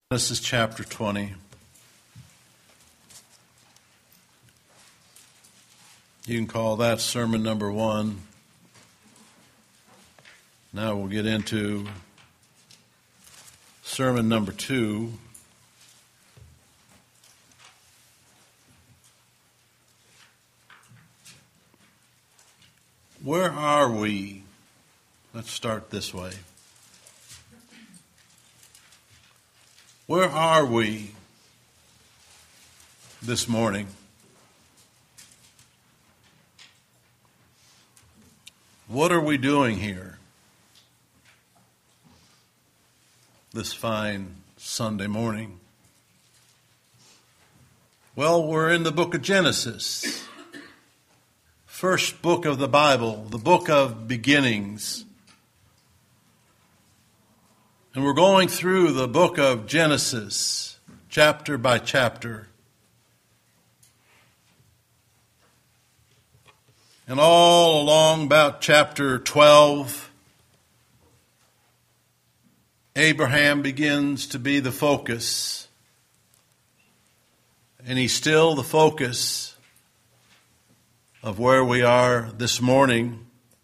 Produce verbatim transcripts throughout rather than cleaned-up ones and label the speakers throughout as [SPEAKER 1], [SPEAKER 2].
[SPEAKER 1] Genesis chapter twenty. You can call that sermon number one. Now we'll get into sermon number two. Where are we? Let's start this way. Where are we this morning? What are we doing here this fine Sunday morning? Well, we're in the book of Genesis, first book of the Bible, the book of beginnings. And we're going through the book of Genesis, chapter by chapter. And all along about chapter twelve, Abraham begins to be the focus. And he's still the focus of where we are this morning.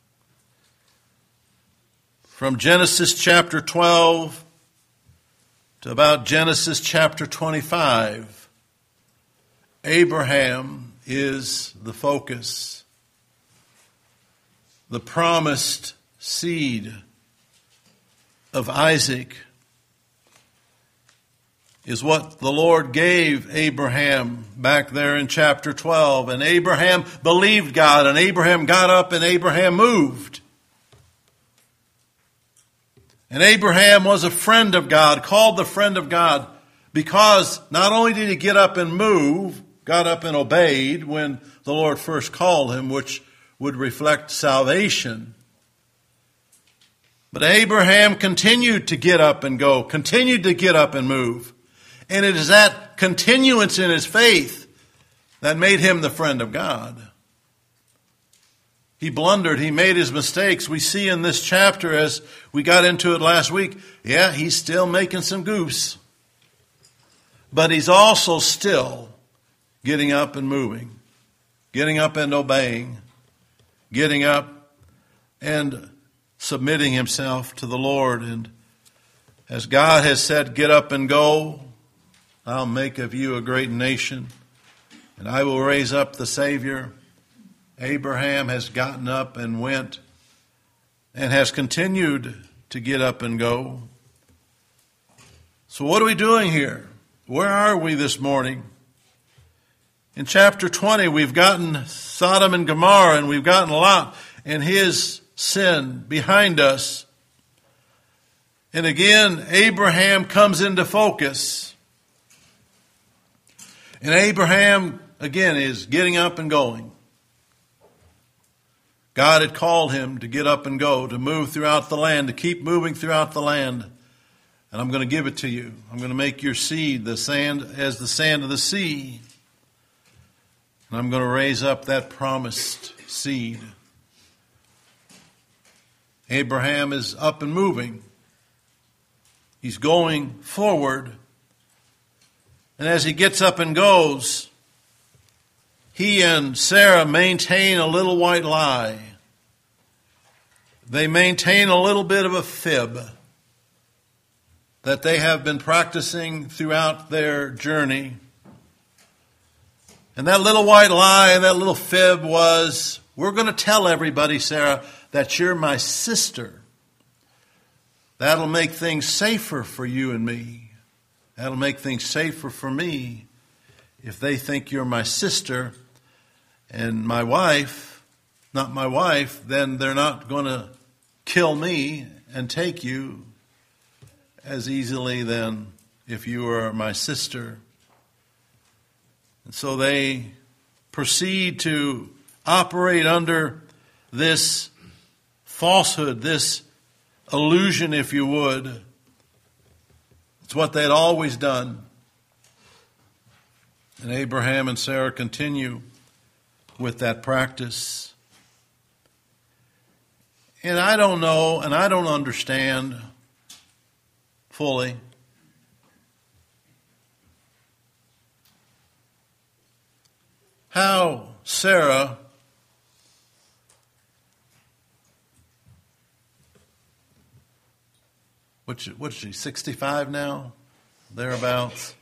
[SPEAKER 1] From Genesis chapter twelve to about Genesis chapter twenty-five, Abraham is the focus. The promised seed of Isaac is what the Lord gave Abraham back there in chapter twelve. And Abraham believed God, and Abraham got up, and Abraham moved. And Abraham was a friend of God, called the friend of God, because not only did he get up and move, got up and obeyed when the Lord first called him, which would reflect salvation, but Abraham continued to get up and go, continued to get up and move. And it is that continuance in his faith that made him the friend of God. He blundered. He made his mistakes. We see in this chapter, as we got into it last week, yeah, he's still making some goofs. But he's also still getting up and moving, getting up and obeying, getting up and submitting himself to the Lord. And as God has said, get up and go. I'll make of you a great nation, and I will raise up the Savior. Abraham has gotten up and went and has continued to get up and go. So what are we doing here? Where are we this morning? In chapter twenty, we've gotten Sodom and Gomorrah, and we've gotten Lot and his sin behind us. And again, Abraham comes into focus. And Abraham, again, is getting up and going. God had called him to get up and go, to move throughout the land, to keep moving throughout the land. And I'm going to give it to you. I'm going to make your seed the sand as the sand of the sea. And I'm going to raise up that promised seed. Abraham is up and moving. He's going forward. And as he gets up and goes, he and Sarah maintain a little white lie. They maintain a little bit of a fib that they have been practicing throughout their journey. And that little white lie, that little fib was, we're going to tell everybody, Sarah, that you're my sister. That'll make things safer for you and me. That'll make things safer for me if they think you're my sister and my wife, not my wife, then they're not going to kill me and take you as easily then if you are my sister. And so they proceed to operate under this falsehood, this illusion, if you would. It's what they'd always done. And Abraham and Sarah continue with that practice. And I don't know, and I don't understand fully how Sarah What's what's she, sixty-five now? Thereabouts.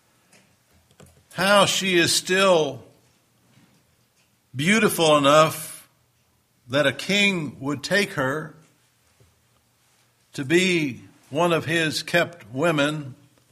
[SPEAKER 1] How she is still beautiful enough that a king would take her to be one of his kept women.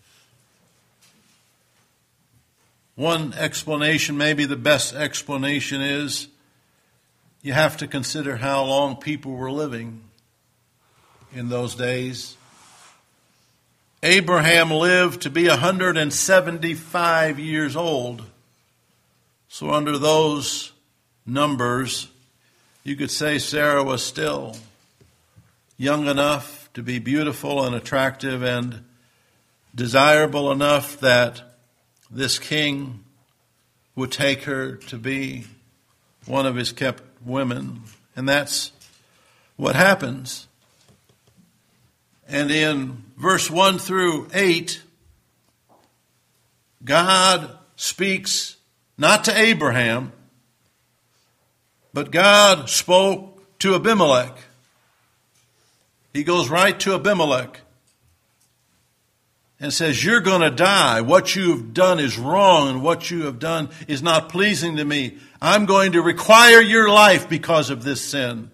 [SPEAKER 1] One explanation, maybe the best explanation, is you have to consider how long people were living in those days. Abraham lived to be one hundred seventy-five years old. So under those numbers, you could say Sarah was still young enough to be beautiful and attractive and desirable enough that this king would take her to be one of his kept women. And that's what happens. And in verse one through eight, God speaks not to Abraham, but God spoke to Abimelech. He goes right to Abimelech and says, you're going to die. What you've done is wrong, and what you have done is not pleasing to me. I'm going to require your life because of this sin.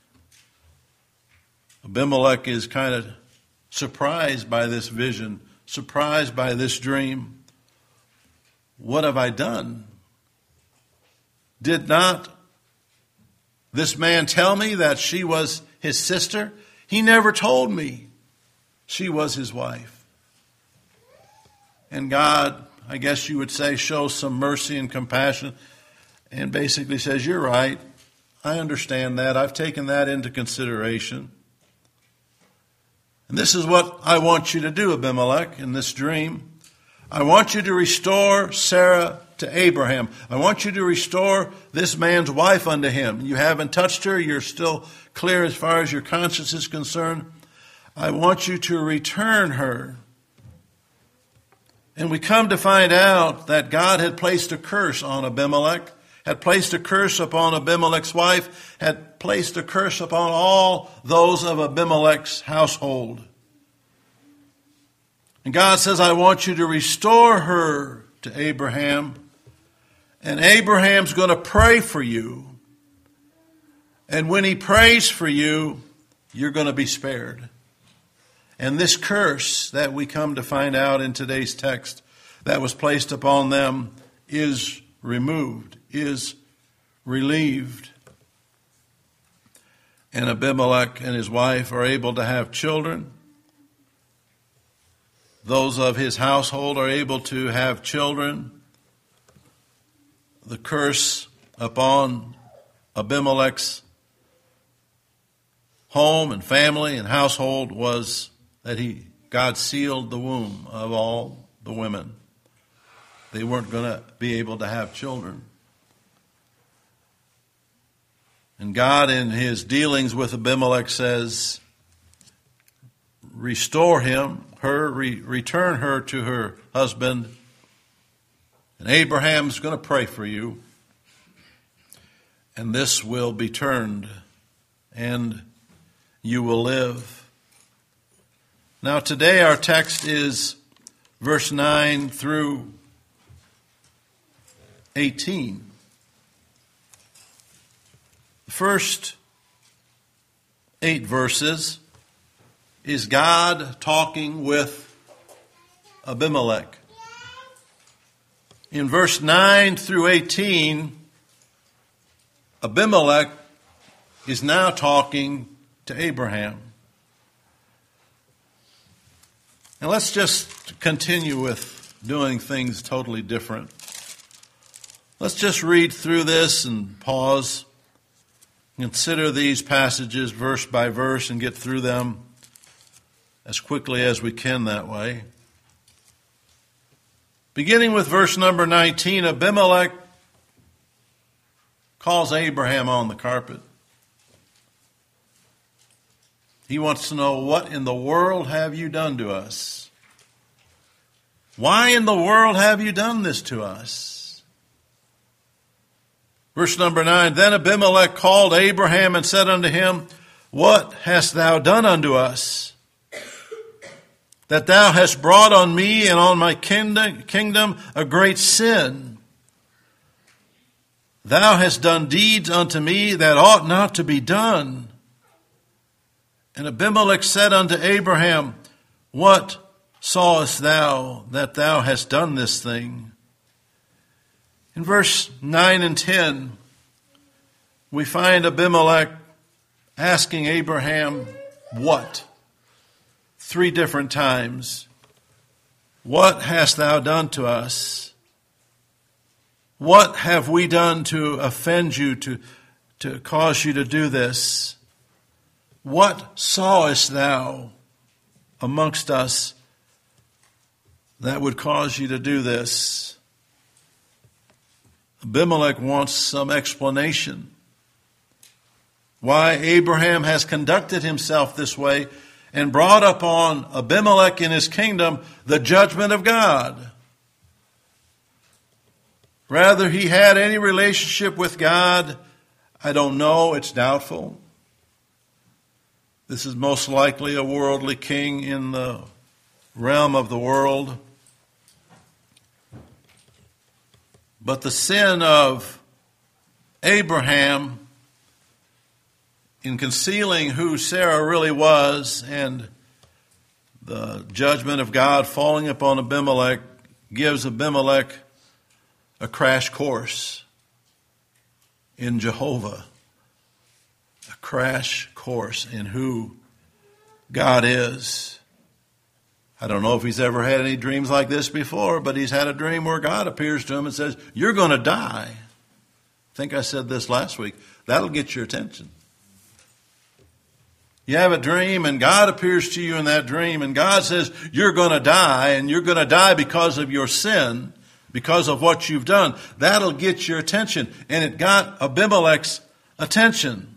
[SPEAKER 1] Abimelech is kind of surprised by this vision, surprised by this dream. What have I done? Did not this man tell me that she was his sister? He never told me she was his wife. And God, I guess you would say, shows some mercy and compassion and basically says, you're right. I understand that. I've taken that into consideration. And this is what I want you to do, Abimelech, in this dream. I want you to restore Sarah to Abraham. I want you to restore this man's wife unto him. You haven't touched her. You're still clear as far as your conscience is concerned. I want you to return her. And we come to find out that God had placed a curse on Abimelech, had placed a curse upon Abimelech's wife, had placed a curse upon all those of Abimelech's household. And God says, I want you to restore her to Abraham. And Abraham's going to pray for you. And when he prays for you, you're going to be spared. And this curse that we come to find out in today's text that was placed upon them is removed, is relieved. And Abimelech and his wife are able to have children. Those of his household are able to have children. The curse upon Abimelech's home and family and household was that he God sealed the womb of all the women. They weren't going to be able to have children. And God, in his dealings with Abimelech, says, restore him, her, re- return her to her husband. And Abraham's going to pray for you. And this will be turned, and you will live. Now today our text is verse nine through eighteen. The first eight verses is God talking with Abimelech. In verse nine through eighteen, Abimelech is now talking to Abraham. And let's just continue with doing things totally different. Let's just read through this and pause, consider these passages verse by verse and get through them as quickly as we can that way. Beginning with verse number nineteen, Abimelech calls Abraham on the carpet. He wants to know, what in the world have you done to us? Why in the world have you done this to us? Verse number nine, then Abimelech called Abraham and said unto him, what hast thou done unto us, that thou hast brought on me and on my kingdom a great sin? Thou hast done deeds unto me that ought not to be done. And Abimelech said unto Abraham, what sawest thou that thou hast done this thing? In verse nine and ten, we find Abimelech asking Abraham, what? Three different times. What hast thou done to us? What have we done to offend you, to, to cause you to do this? What sawest thou amongst us that would cause you to do this? Abimelech wants some explanation why Abraham has conducted himself this way and brought upon Abimelech and his kingdom the judgment of God. Whether he had any relationship with God, I don't know. It's doubtful. This is most likely a worldly king in the realm of the world. But the sin of Abraham in concealing who Sarah really was and the judgment of God falling upon Abimelech gives Abimelech a crash course in Jehovah, a crash course in who God is. I don't know if he's ever had any dreams like this before, but he's had a dream where God appears to him and says, you're going to die. I think I said this last week. That'll get your attention. You have a dream and God appears to you in that dream and God says, you're going to die, and you're going to die because of your sin, because of what you've done. That'll get your attention. And it got Abimelech's attention.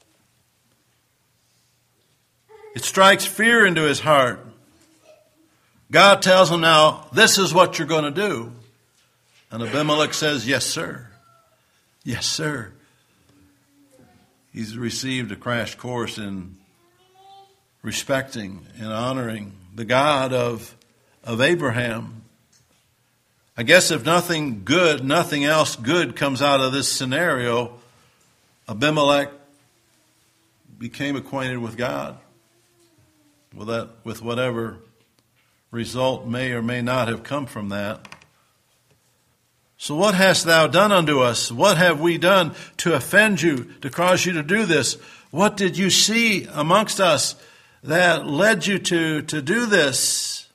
[SPEAKER 1] It strikes fear into his heart. God tells him now, this is what you're going to do. And Abimelech says, yes, sir. Yes, sir. He's received a crash course in respecting and honoring the God of, of Abraham. I guess if nothing good, nothing else good comes out of this scenario, Abimelech became acquainted with God. With that, with whatever result may or may not have come from that. So what hast thou done unto us? What have we done to offend you, to cause you to do this? What did you see amongst us that led you to, to do this?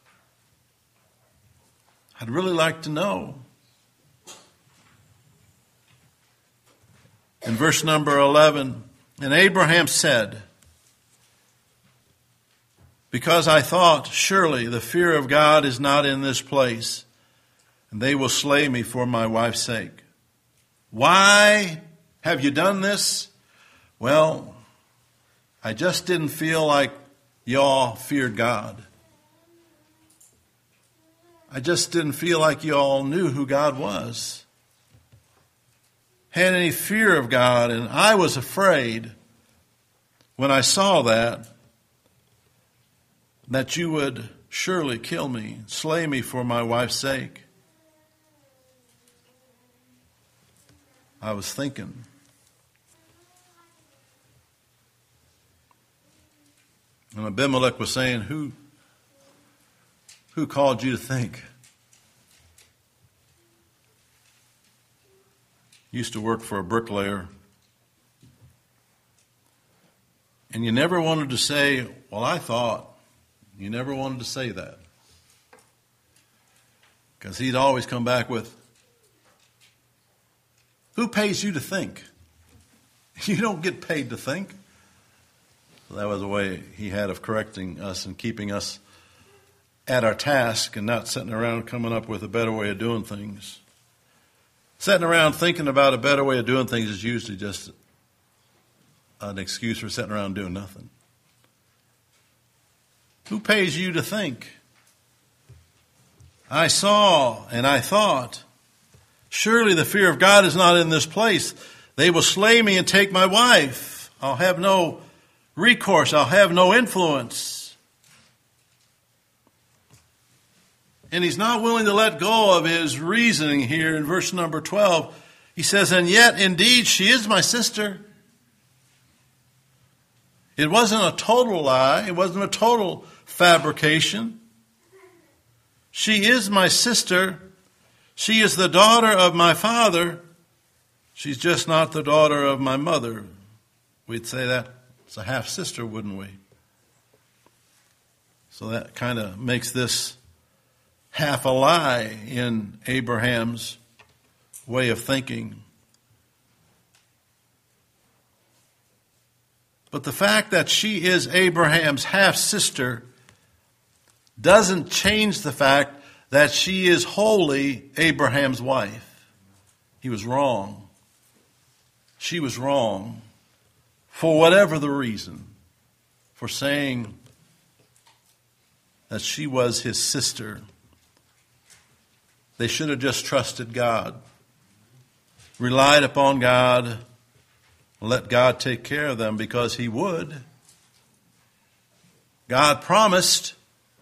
[SPEAKER 1] I'd really like to know. In verse number eleven, and Abraham said, because I thought, surely the fear of God is not in this place, and they will slay me for my wife's sake. Why have you done this? Well, I just didn't feel like y'all feared God. I just didn't feel like y'all knew who God was, had any fear of God, and I was afraid when I saw that, that you would surely kill me, slay me for my wife's sake. I was thinking. And Abimelech was saying, who, who called you to think? Used to work for a bricklayer. And you never wanted to say, well, I thought. You never wanted to say that. Because he'd always come back with, who pays you to think? You don't get paid to think. So that was a way he had of correcting us and keeping us at our task and not sitting around coming up with a better way of doing things. Sitting around thinking about a better way of doing things is usually just an excuse for sitting around doing nothing. Who pays you to think? I saw and I thought, Surely the fear of God is not in this place. They will slay me and take my wife. I'll have no recourse. I'll have no influence. And he's not willing to let go of his reasoning here in verse number twelve. He says, and yet indeed she is my sister. It wasn't a total lie. It wasn't a total fabrication. She is my sister. She is the daughter of my father. She's just not the daughter of my mother. We'd say that's a half-sister, wouldn't we? So that kind of makes this half a lie in Abraham's way of thinking. But the fact that she is Abraham's half-sister doesn't change the fact that she is wholly Abraham's wife. He was wrong. She was wrong for whatever the reason, for saying that she was his sister. They should have just trusted God, relied upon God, let God take care of them, because he would. God promised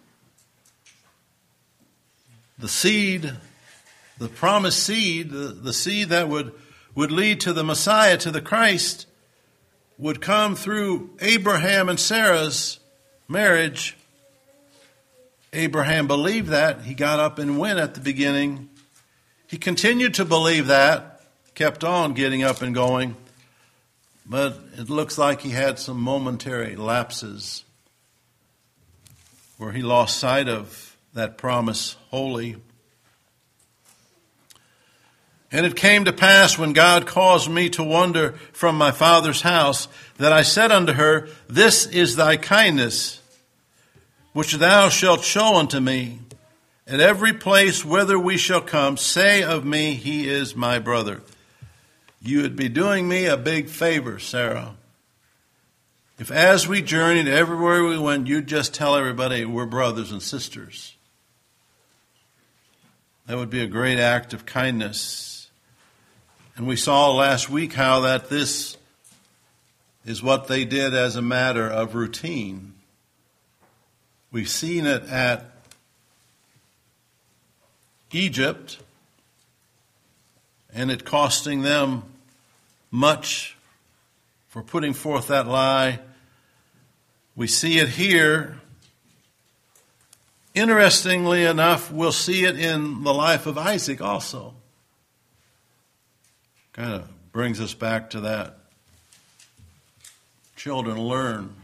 [SPEAKER 1] the seed, the promised seed, the, the seed that would, would lead to the Messiah, to the Christ, would come through Abraham and Sarah's marriage. Abraham believed that. He got up and went at the beginning. He continued to believe that, kept on getting up and going. But it looks like he had some momentary lapses where he lost sight of that promise wholly. And it came to pass, when God caused me to wander from my father's house, that I said unto her, this is thy kindness, which thou shalt show unto me. At every place whither we shall come, say of me, he is my brother. You would be doing me a big favor, Sarah, if as we journeyed, everywhere we went, you'd just tell everybody we're brothers and sisters. That would be a great act of kindness. And we saw last week how that this is what they did as a matter of routine. We've seen it at Egypt, and it costing them much for putting forth that lie. We see it here. Interestingly enough, we'll see it in the life of Isaac also. Kind of brings us back to that. Children learn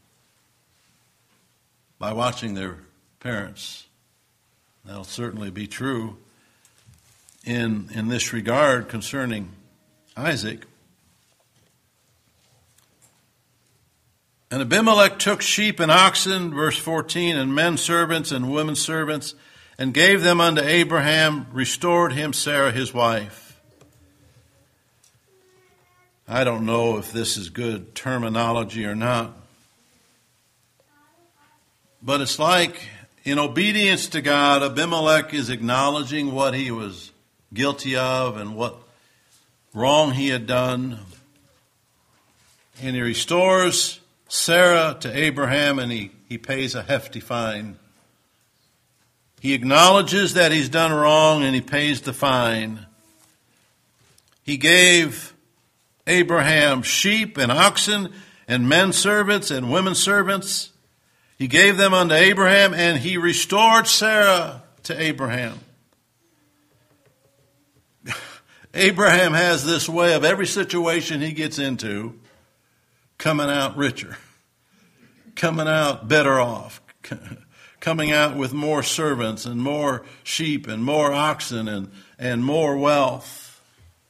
[SPEAKER 1] by watching their parents. That'll certainly be true in, in this regard concerning Isaac. And Abimelech took sheep and oxen, verse fourteen, and men servants and women servants, and gave them unto Abraham, restored him Sarah his wife. I don't know if this is good terminology or not, but it's like, in obedience to God, Abimelech is acknowledging what he was guilty of and what wrong he had done. And he restores Sarah to Abraham, and he, he pays a hefty fine. He acknowledges that he's done wrong, and he pays the fine. He gave Abraham sheep and oxen and men servants and women servants. He gave them unto Abraham, and he restored Sarah to Abraham. Abraham has this way of every situation he gets into coming out richer, coming out better off, coming out with more servants and more sheep and more oxen and, and more wealth.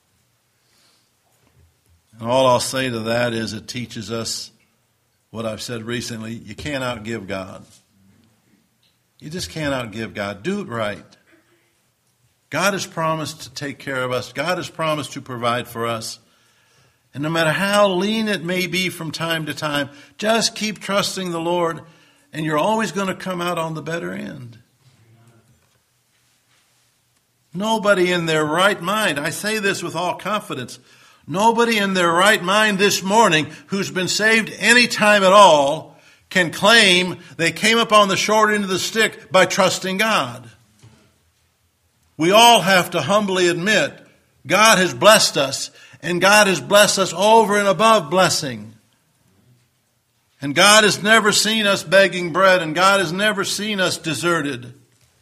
[SPEAKER 1] And all I'll say to that is it teaches us what I've said recently: you can't outgive God. You just can't outgive God. Do it right. God has promised to take care of us. God has promised to provide for us. And no matter how lean it may be from time to time, just keep trusting the Lord, and you're always going to come out on the better end. Nobody in their right mind, I say this with all confidence, nobody in their right mind this morning who's been saved any time at all can claim they came up on the short end of the stick by trusting God. We all have to humbly admit God has blessed us, and God has blessed us over and above blessing. And God has never seen us begging bread, and God has never seen us deserted.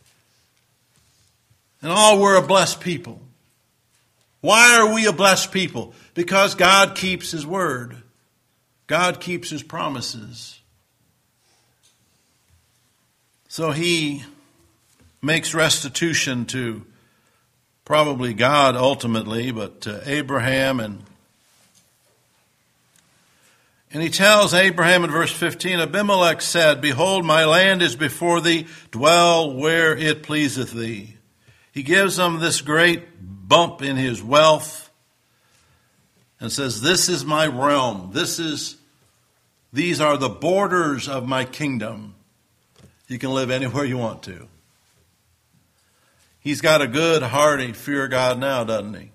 [SPEAKER 1] And all we're a blessed people. Why are we a blessed people? Because God keeps His word. God keeps His promises. So He makes restitution to probably God ultimately, but to Abraham. And, and He tells Abraham in verse fifteen, Abimelech said, Behold, my land is before thee, dwell where it pleaseth thee. He gives them this great bump in his wealth and says, this is my realm. This is, these are the borders of my kingdom. You can live anywhere you want to. He's got a good, hearty fear of God now, doesn't he?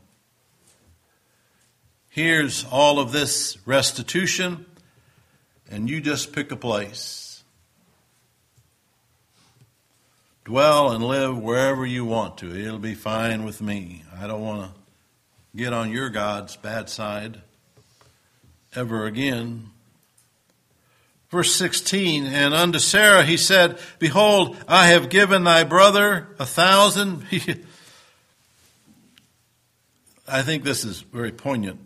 [SPEAKER 1] Here's all of this restitution, and you just pick a place. Dwell and live wherever you want to. It'll be fine with me. I don't want to get on your God's bad side ever again. Verse sixteen, and unto Sarah he said, Behold, I have given thy brother a thousand. I think this is very poignant.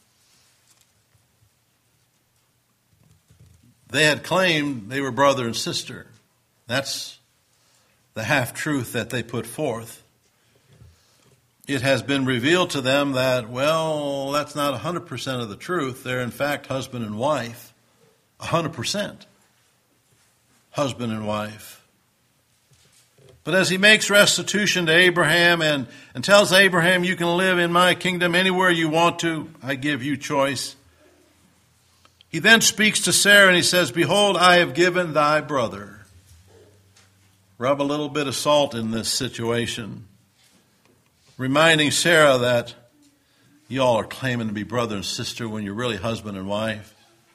[SPEAKER 1] They had claimed they were brother and sister. That's the half-truth that they put forth. It has been revealed to them that, well, that's not one hundred percent of the truth. They're in fact husband and wife. one hundred percent husband and wife. But as he makes restitution to Abraham and, and tells Abraham, you can live in my kingdom anywhere you want to, I give you choice. He then speaks to Sarah and he says, Behold, I have given thy brother. Rub a little bit of salt in this situation, reminding Sarah that y'all are claiming to be brother and sister when you're really husband and wife.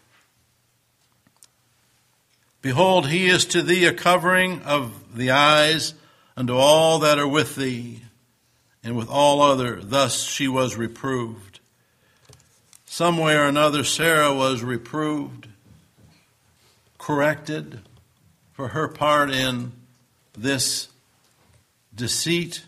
[SPEAKER 1] Behold, he is to thee a covering of the eyes unto all that are with thee, and with all other. Thus she was reproved. Some way or another, Sarah was reproved, corrected for her part in this deceit.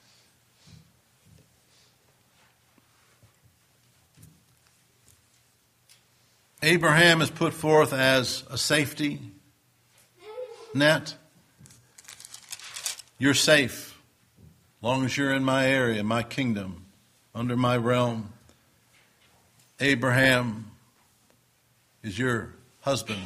[SPEAKER 1] Abraham is put forth as a safety net. You're safe as long as you're in my area, my kingdom, under my realm. Abraham is your husband.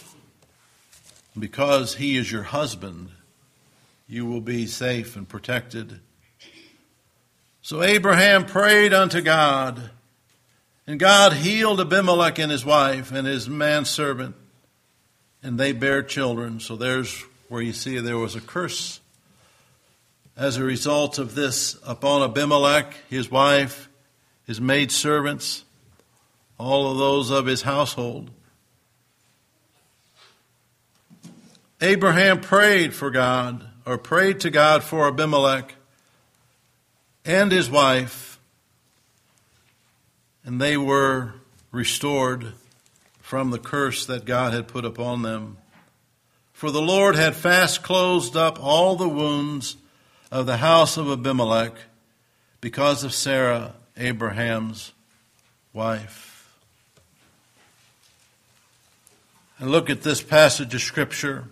[SPEAKER 1] Because he is your husband, you will be safe and protected. So Abraham prayed unto God, and God healed Abimelech and his wife and his manservant, and they bare children. So there's where you see there was a curse as a result of this upon Abimelech, his wife, his maidservants, all of those of his household. Abraham prayed for God, or prayed to God for Abimelech and his wife, and they were restored from the curse that God had put upon them. For the Lord had fast closed up all the wounds of the house of Abimelech because of Sarah, Abraham's wife. And look at this passage of Scripture.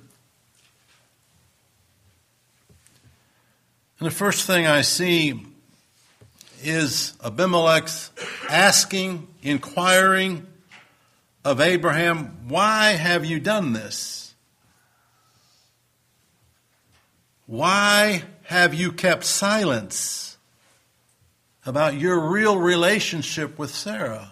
[SPEAKER 1] And the first thing I see is Abimelech's asking, inquiring of Abraham, why have you done this? Why have you kept silence about your real relationship with Sarah?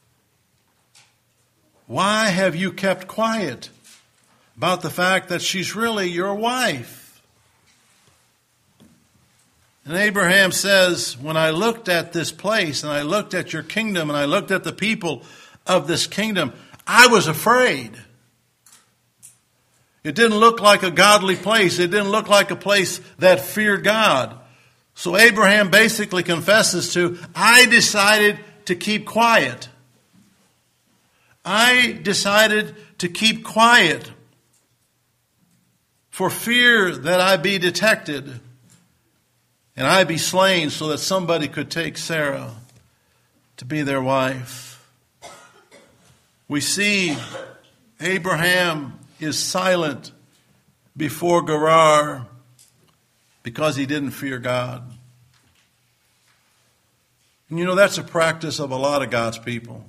[SPEAKER 1] Why have you kept quiet about the fact that she's really your wife? And Abraham says, when I looked at this place and I looked at your kingdom and I looked at the people of this kingdom, I was afraid. It didn't look like a godly place. It didn't look like a place that feared God. So Abraham basically confesses to, I decided to keep quiet. I decided to keep quiet for fear that I be detected and I be slain so that somebody could take Sarah to be their wife. We see Abraham is silent before Gerar because he didn't fear God. And you know, that's a practice of a lot of God's people.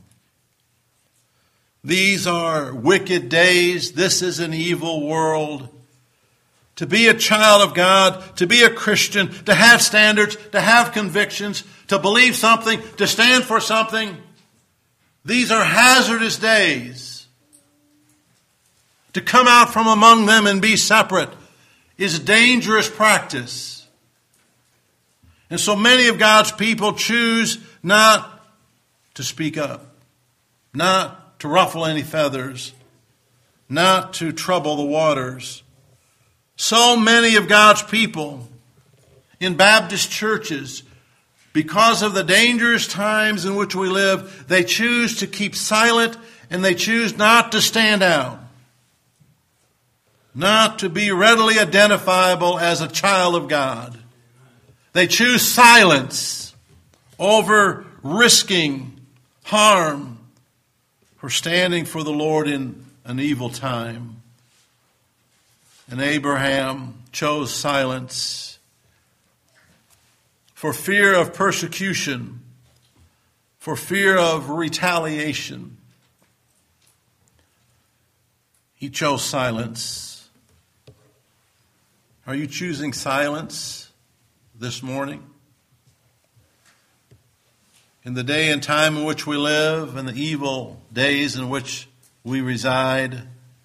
[SPEAKER 1] These are wicked days. This is an evil world. To be a child of God, to be a Christian, to have standards, to have convictions, to believe something, to stand for something, these are hazardous days. To come out from among them and be separate is dangerous practice. And so many of God's people choose not to speak up, not to ruffle any feathers, not to trouble the waters. So many of God's people in Baptist churches, because of the dangerous times in which we live, they choose to keep silent and they choose not to stand out, not to be readily identifiable as a child of God. They choose silence over risking harm for standing for the Lord in an evil time. And Abraham chose silence for fear of persecution, for fear of retaliation. He chose silence. Are you choosing silence this morning? In the day and time in which we live, and the evil days in which we reside,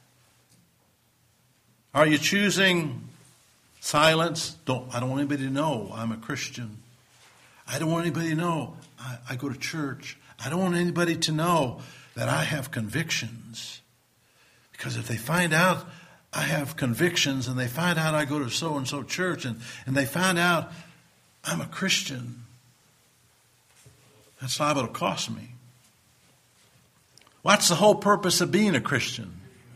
[SPEAKER 1] are you choosing silence? Don't, I don't want anybody to know I'm a Christian. I don't want anybody to know I, I go to church. I don't want anybody to know that I have convictions. Because if they find out I have convictions and they find out I go to so-and-so church and, and they find out I'm a Christian, that's liable to cost me. What's the whole purpose of being a Christian?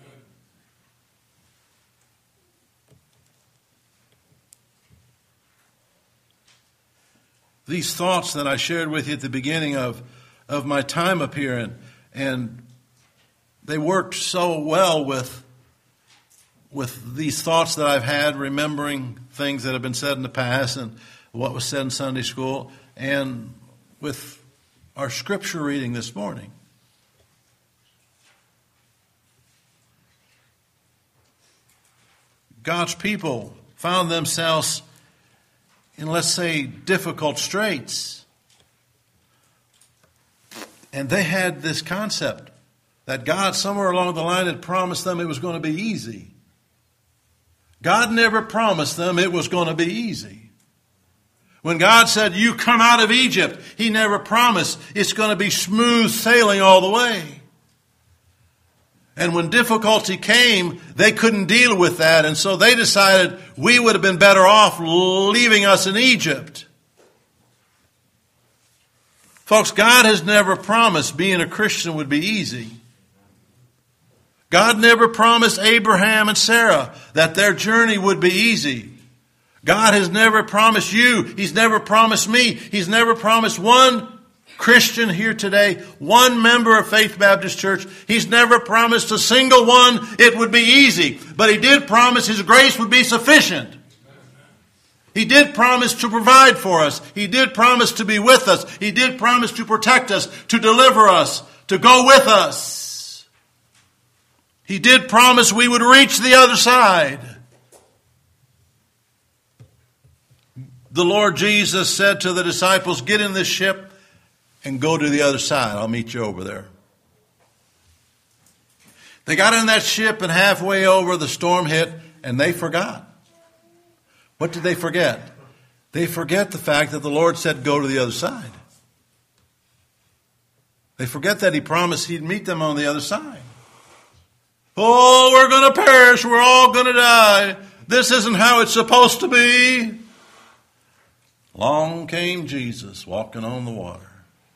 [SPEAKER 1] These thoughts that I shared with you at the beginning of, of my time up here, and, and they worked so well with, with these thoughts that I've had, remembering things that have been said in the past and what was said in Sunday school, and with our scripture reading this morning. God's people found themselves in, let's say, difficult straits. And they had this concept that God, somewhere along the line, had promised them it was going to be easy. God never promised them it was going to be easy. When God said, you come out of Egypt, He never promised it's going to be smooth sailing all the way. And when difficulty came, they couldn't deal with that. And so they decided we would have been better off leaving us in Egypt. Folks, God has never promised being a Christian would be easy. God never promised Abraham and Sarah that their journey would be easy. God has never promised you. He's never promised me. He's never promised one Christian here today, one member of Faith Baptist Church. He's never promised a single one it would be easy. But He did promise His grace would be sufficient. He did promise to provide for us. He did promise to be with us. He did promise to protect us, to deliver us, to go with us. He did promise we would reach the other side. The Lord Jesus said to the disciples, get in this ship and go to the other side. I'll meet you over there. They got in that ship, and halfway over the storm hit and they forgot. What did they forget? They forget the fact that the Lord said, go to the other side. They forget that he promised he'd meet them on the other side. Oh, we're going to perish. We're all going to die. This isn't how it's supposed to be. Long came Jesus walking on the water.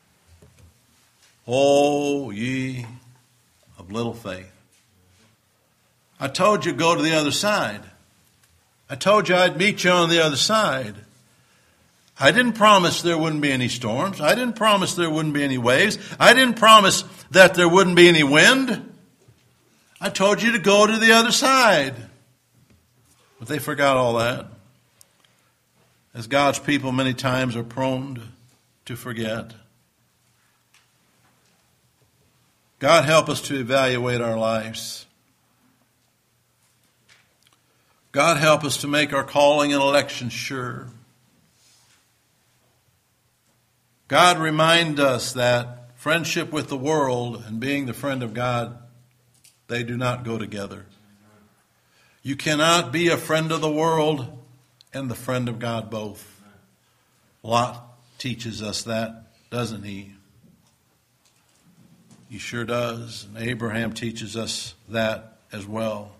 [SPEAKER 1] Oh, ye of little faith. I told you go to the other side. I told you I'd meet you on the other side. I didn't promise there wouldn't be any storms. I didn't promise there wouldn't be any waves. I didn't promise that there wouldn't be any wind. I told you to go to the other side. But they forgot all that. As God's people many times are prone to forget. God help us to evaluate our lives. God help us to make our calling and election sure. God remind us that friendship with the world and being the friend of God, they do not go together. You cannot be a friend of the world and the friend of God both. Lot teaches us that, doesn't he? He sure does. And Abraham teaches us that as well.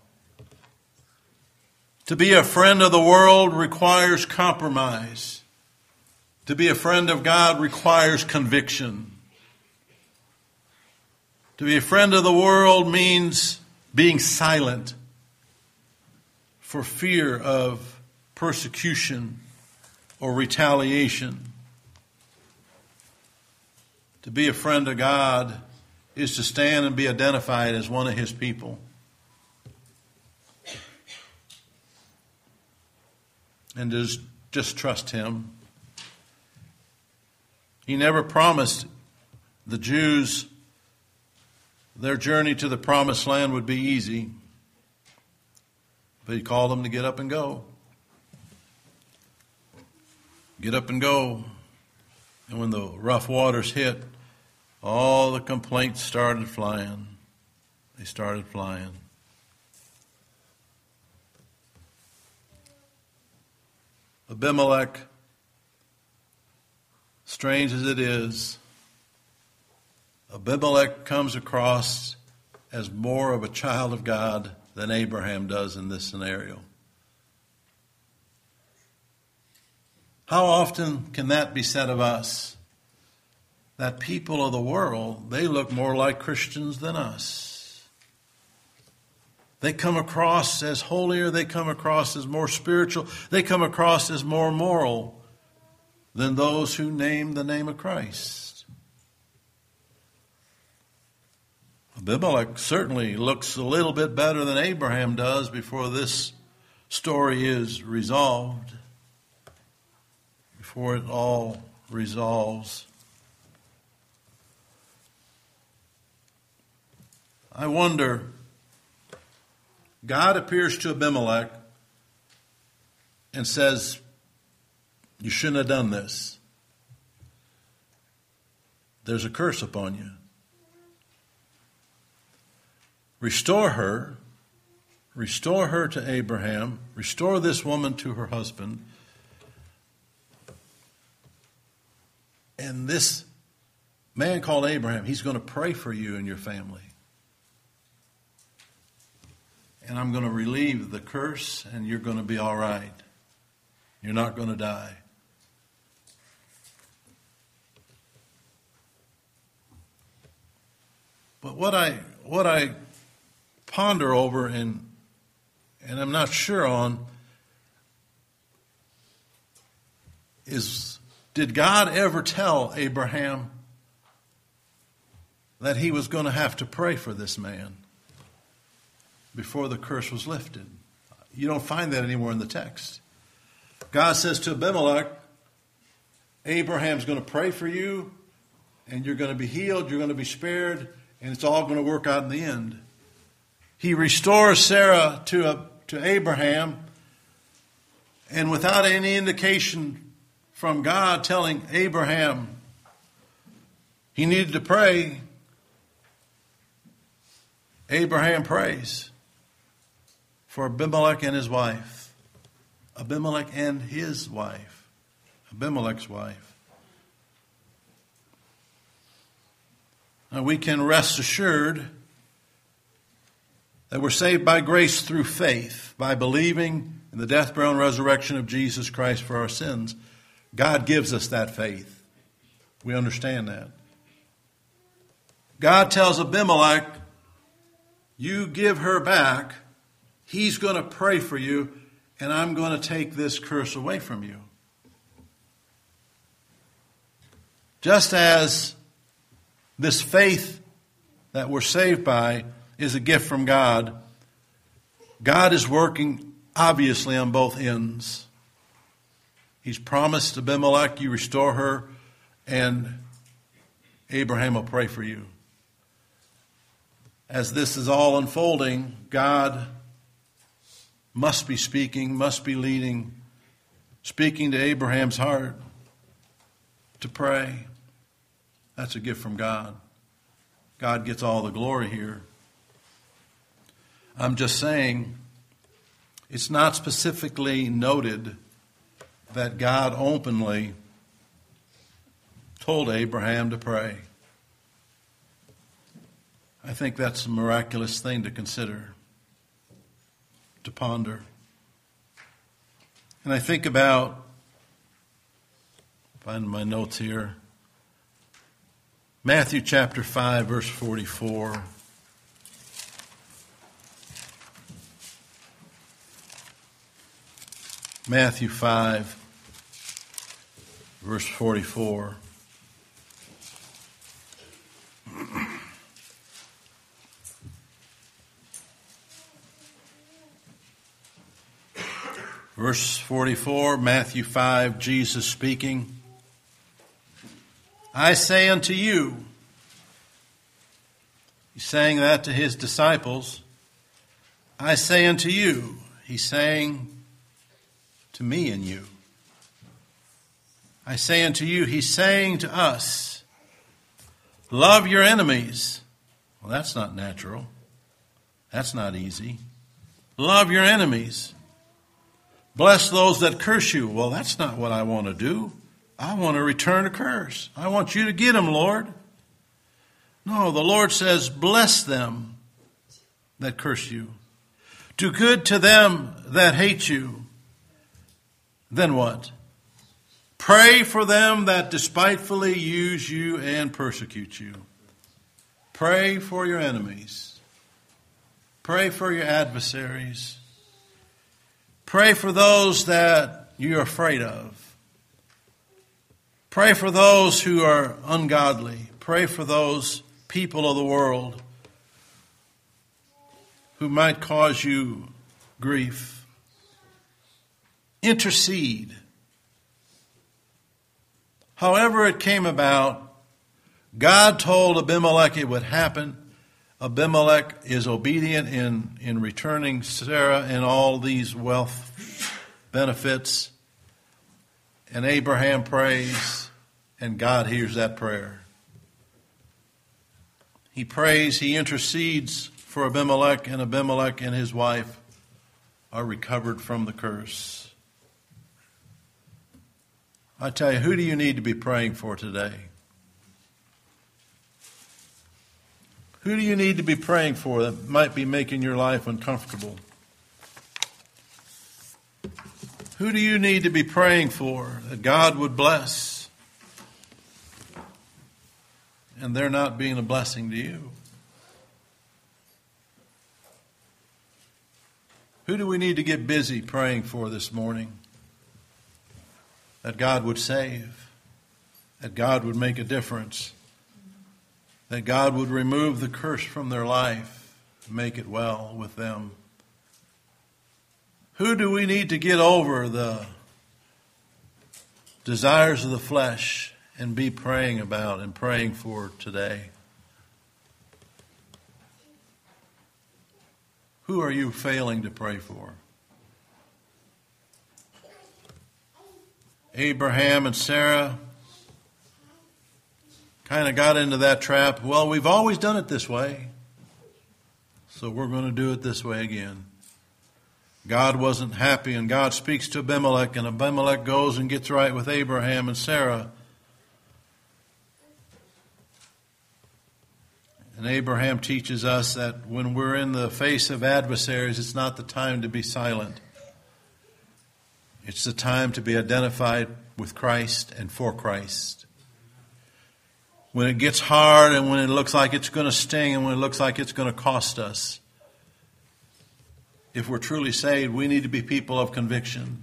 [SPEAKER 1] To be a friend of the world requires compromise. To be a friend of God requires conviction. To be a friend of the world means being silent for fear of persecution or retaliation. To be a friend of God is to stand and be identified as one of his people. And just, just trust him. He never promised the Jews their journey to the promised land would be easy. But he called them to get up and go. Get up and go. And when the rough waters hit, all the complaints started flying. They started flying. Abimelech, strange as it is, Abimelech comes across as more of a child of God than Abraham does in this scenario. How often can that be said of us? That people of the world, they look more like Christians than us. They come across as holier, they come across as more spiritual, they come across as more moral than those who name the name of Christ. Abimelech certainly looks a little bit better than Abraham does before this story is resolved, before it all resolves. I wonder, God appears to Abimelech and says, you shouldn't have done this. There's a curse upon you. Restore her. Restore her to Abraham. Restore this woman to her husband. And this man called Abraham, he's going to pray for you and your family. And I'm going to relieve the curse, and you're going to be all right. You're not going to die. But what I what I ponder over and and I'm not sure on is, did God ever tell Abraham that he was going to have to pray for this man before the curse was lifted? You don't find that anywhere in the text. God says to Abimelech, Abraham's going to pray for you, and you're going to be healed, you're going to be spared, and it's all going to work out in the end. He restores Sarah to, a, to Abraham, and without any indication from God telling Abraham he needed to pray, Abraham prays for Abimelech and his wife. Abimelech and his wife. Abimelech's wife. Now we can rest assured that we're saved by grace through faith, by believing in the death, burial, and resurrection of Jesus Christ for our sins. God gives us that faith. We understand that. God tells Abimelech, you give her back, he's going to pray for you, and I'm going to take this curse away from you. Just as this faith that we're saved by is a gift from God, God is working obviously on both ends. He's promised Abimelech, you restore her, and Abraham will pray for you. As this is all unfolding, God must be speaking, must be leading, speaking to Abraham's heart to pray. That's a gift from God. God gets all the glory here. I'm just saying, it's not specifically noted that God openly told Abraham to pray. I think that's a miraculous thing to consider, to ponder. And I think about, find my notes here, Matthew chapter five, verse forty-four. Matthew five, verse forty-four. Verse forty-four, Matthew five, Jesus speaking. I say unto you, he's saying that to his disciples. I say unto you, he's saying to me and you. I say unto you, he's saying to us, love your enemies. Well, that's not natural. That's not easy. Love your enemies. Bless those that curse you. Well, that's not what I want to do. I want to return a curse. I want you to get them, Lord. No, the Lord says, bless them that curse you. Do good to them that hate you. Then what? Pray for them that despitefully use you and persecute you. Pray for your enemies. Pray for your adversaries. Pray for those that you're afraid of. Pray for those who are ungodly. Pray for those people of the world who might cause you grief. Intercede. However it came about, God told Abimelech it would happen. Abimelech is obedient in, in returning Sarah and all these wealth benefits. And Abraham prays, and God hears that prayer. He prays, he intercedes for Abimelech, and Abimelech and his wife are recovered from the curse. I tell you, who do you need to be praying for today? Who do you need to be praying for that might be making your life uncomfortable? Who do you need to be praying for that God would bless and they're not being a blessing to you? Who do we need to get busy praying for this morning? That God would save, that God would make a difference, that God would remove the curse from their life, make it well with them. Who do we need to get over the desires of the flesh and be praying about and praying for today? Who are you failing to pray for? Abraham and Sarah kind of got into that trap. Well, we've always done it this way, so we're going to do it this way again. God wasn't happy, and God speaks to Abimelech, and Abimelech goes and gets right with Abraham and Sarah. And Abraham teaches us that when we're in the face of adversaries, it's not the time to be silent. It's the time to be identified with Christ and for Christ. When it gets hard and when it looks like it's going to sting and when it looks like it's going to cost us, if we're truly saved, we need to be people of conviction.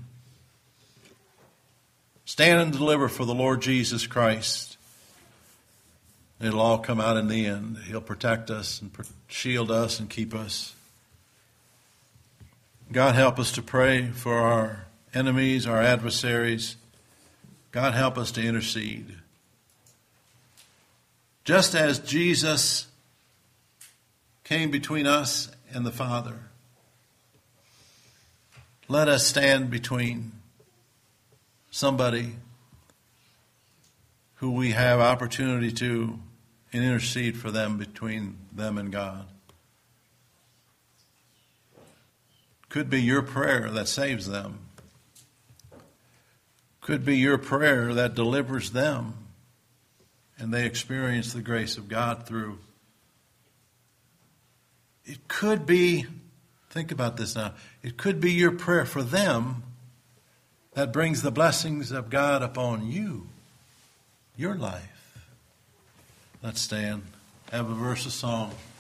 [SPEAKER 1] Stand and deliver for the Lord Jesus Christ. It'll all come out in the end. He'll protect us and shield us and keep us. God help us to pray for our enemies, our adversaries. God help us to intercede. Just as Jesus came between us and the Father, let us stand between somebody who we have opportunity to and intercede for them, between them and God. Could be your prayer that saves them. Could be your prayer that delivers them and they experience the grace of God through. It could be, think about this now, it could be your prayer for them that brings the blessings of God upon you, your life. Let's stand, have a verse of song.